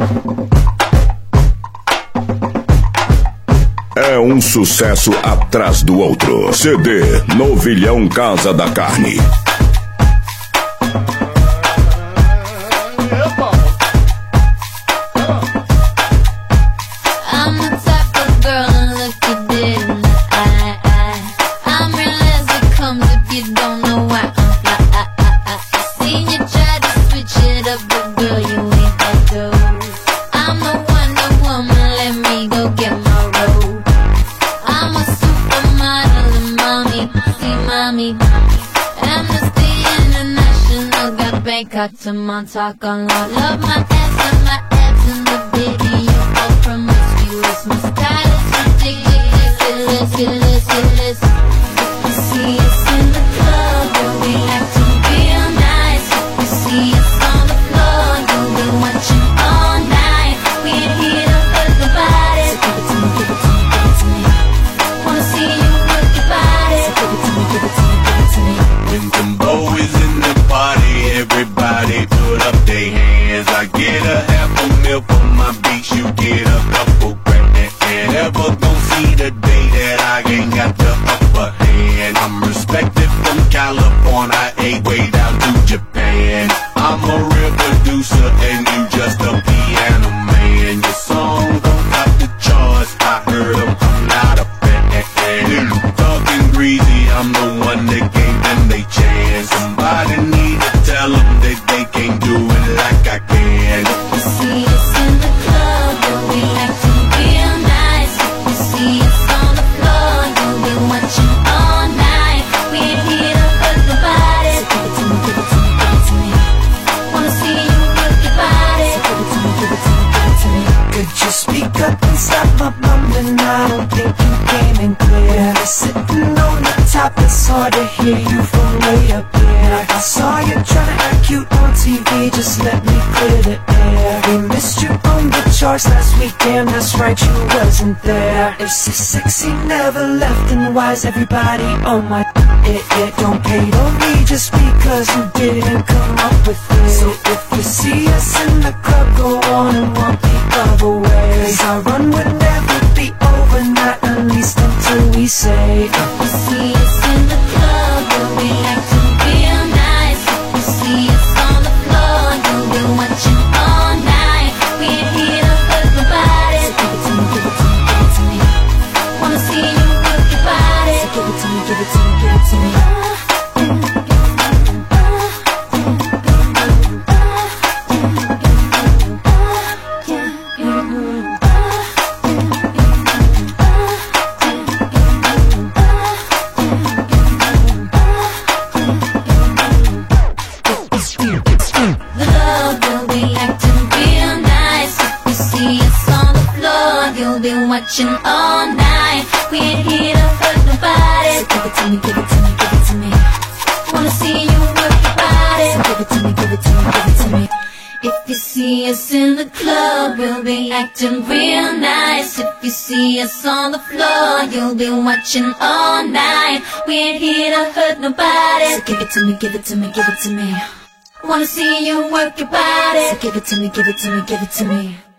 É um sucesso atrás do outro. CD Novilhão Casa da Carne. Got to Montauk on law. Love my ass and my abs and the video. All promiscuous, my style is ridiculous, ridiculous. You see us in the club, you'll be acting real nice. You see us on the floor, you'll be watching all night. We ain't here to hurt nobody, so give it to me, give it to me, give it to me. Wanna see you work your body, so give it to me, give it to me, give it to me. When them boys in the party, everybody put up their hands. I get a half a meal for my beats, you get a couple grand. And ever gon' see the day that I ain't got the upper hand. I'm respected from California, way down to Japan. I'm a real producer and you just a piano man. Your song don't top the charts, I heard them, I'm not a fan. Talking greasy, I'm the one that gave them they chance. Somebody need to tell them that they can't do it like I can. You see us in the club, you'll be acting real nice. You see us on the floor, you'll be watching all night. We ain't here to hurt nobody, so give it to me, give it to me, give it to me. Wanna see you work your body, so give it to me, give it to me, give it to me. Could you speak up and stop my mumbling? I don't think you came in clear. Sitting on the top, it's hard to hear you from way up here. I saw you trying to act cute on TV, just let me clear the air. We missed you on the charts last week, damn that's right, you wasn't there. If so sexy never left, and why is everybody on my it don't hate on me just because you didn't come up with it. So if you see us in the club, go on and walk the other way. 'Cause our run would never be over, not at least until we say You see us in the club, you'll be acting real nice. You see us on the floor, you'll be watching all night. We ain't here to hurt nobody, so give it to me, give it to me, give it to me. Wanna see you work your body, so give it to me, give it to me, give it to me. Watching all night, we ain't here to hurt nobody. So give it to me, give it to me, give it to me. Wanna see you work your body. So give it to me, give it to me, give it to me. If you see us in the club, we'll be acting real nice. If you see us on the floor, you'll be watching all night. We ain't here to hurt nobody. So give it to me, give it to me, give it to me. Wanna see you work your body. So give it to me, give it to me, give it to me.